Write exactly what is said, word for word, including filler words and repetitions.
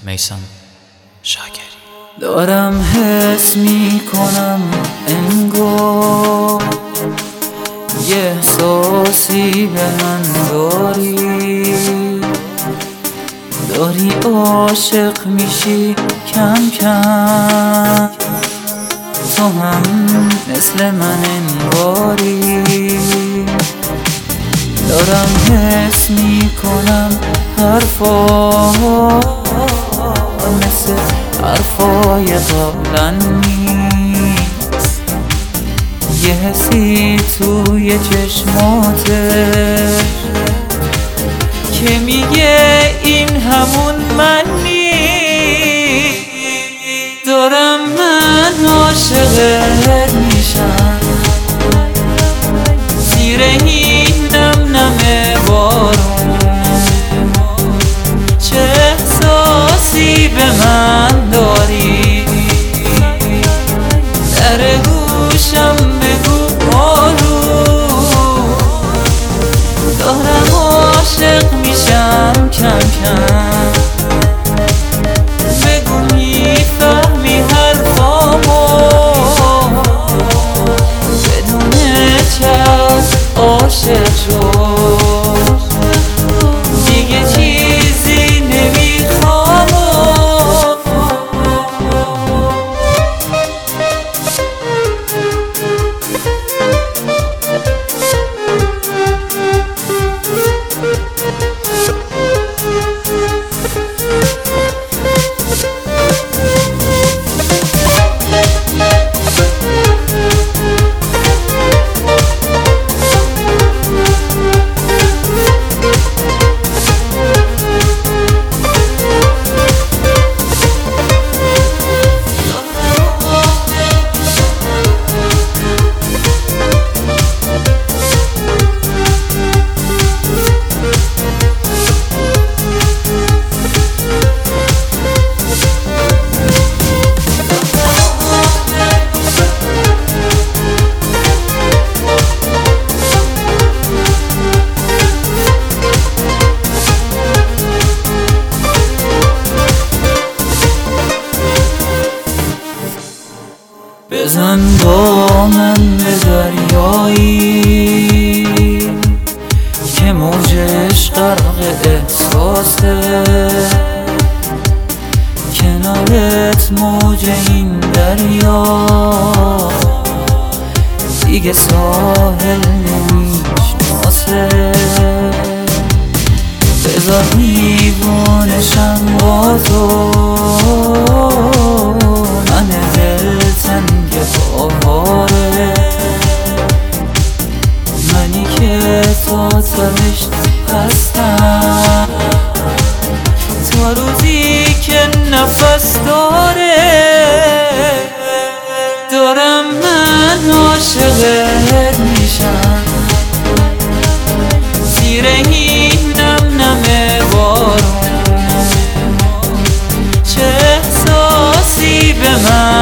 میثم شاکری. دارم حس میکنم انگار یه احساسی به من داری داری عاشق میشی کم کم، تو هم مثل من انگاری. دارم حس میکنم حرفا مثل حرفای قبلا نیست، یه حسی توی چشماته که میگه این همون من نیست. دارم من عاشقت میشم زیر این نم نم بارون، چه احساسی به من داری، در گوشم بگو آروم. دارم عاشق میشم کم کم، بگو میفهمی حرفامو، بدون چشم عاشق شد دیگه چیزی نمیخوام. بزن با من به دریایی که موجش غرق احساسه، کنارت موج این دریا دیگه ساحل نمیشناسه. بذار دیوانشم با تو، من دلتنگ بهاره، منی که تا ترش هستم تا روزی که نفس داره. دارم من عاشقت میشم زیر این نم نم بارون، چه احساسی به من